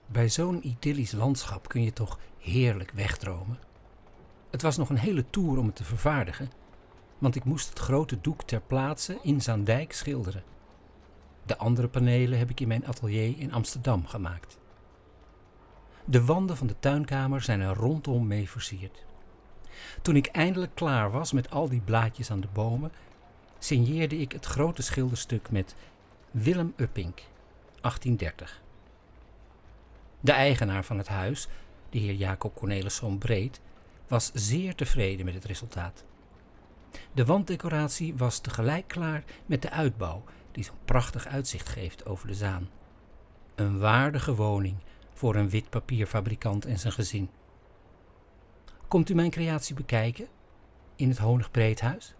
Bij zo'n idyllisch landschap kun je toch heerlijk wegdromen. Het was nog een hele toer om het te vervaardigen, want ik moest het grote doek ter plaatse in Zaandijk schilderen. De andere panelen heb ik in mijn atelier in Amsterdam gemaakt. De wanden van de tuinkamer zijn er rondom mee versierd. Toen ik eindelijk klaar was met al die blaadjes aan de bomen, signeerde ik het grote schilderstuk met Willem Uppink, 1830. De eigenaar van het huis, de heer Jacob Corneliszoon Breed, was zeer tevreden met het resultaat. De wanddecoratie was tegelijk klaar met de uitbouw die zo'n prachtig uitzicht geeft over de Zaan. Een waardige woning voor een witpapierfabrikant en zijn gezin. Komt u mijn creatie bekijken in het Honig Breedhuis?